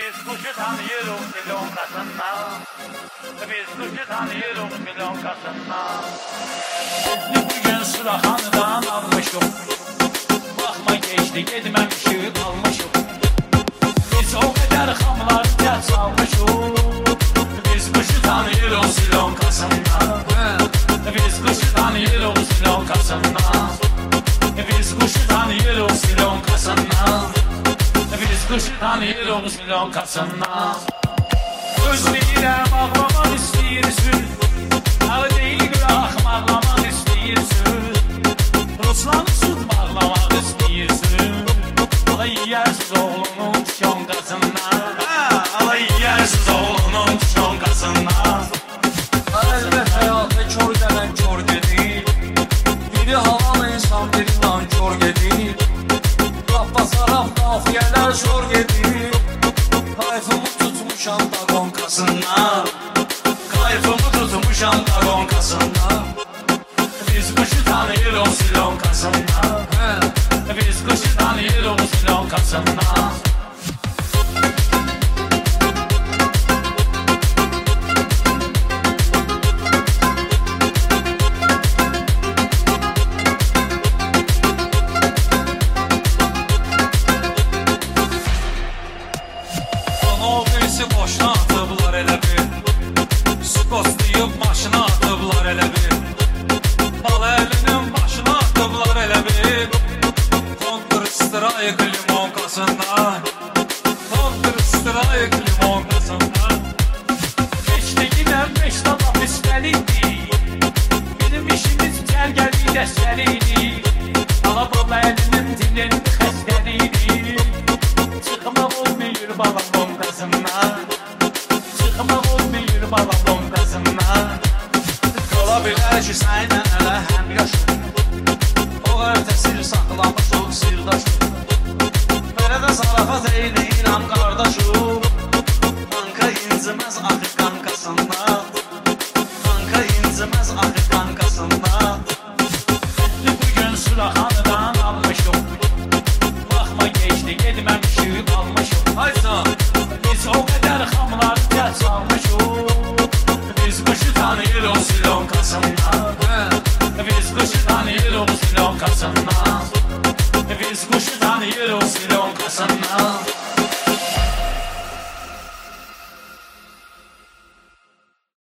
Biz kuşu tanıyırıq milonkasından. Biz kuşu tanıyırıq milonkasından. Biz bugün Suraxanıdan almışıq. Baxma geçdi, gedməmişik, almışıq. Biz o qədər xamlarca salmışıq. Biz kuşu tanıyırıq milonkasından. Biz kuşu tanıyırıq milonkasından. Biz kuşu tanıyırıq milonkasından. Biz kuşu tanıyırıq milonkasından. Öz bilirəm ağlamaq istəyirsin. Alı deyil qıraq ağlamaq istəyirsin. Ruslanı tutmaqlamaq istəyirsin. Ala yiyərsiz oğlunun şonkasından. Ala yiyərsiz oğlunun şonkasından. Əlbət həyatı kör gələn kör gedir. Biri halal insan biri nankör gedir. Rafbasaraf qafiyələr şor gedir. Kayfımı tutmuşam da qonkasından. Kayfımı tutmuşam da qonkasından. Biz kuşu tanıyırıq milonkasından. Biz kuşu tanıyırıq milonkasından. Boşuna atıblar elə bir. Skoslayıb maşına atıblar elə bir. Bala əlinin başına atıblar elə bir. Counter Strike limonkasından. Counter Strike limonkasından. Beşdə gidəm, beşdə laf istəlidir. Bizim işimiz cərgəli dəstəlidir. Ala bala əlinin dilində xəstəlidir. Çıxmaq olmayır bala qonkasından.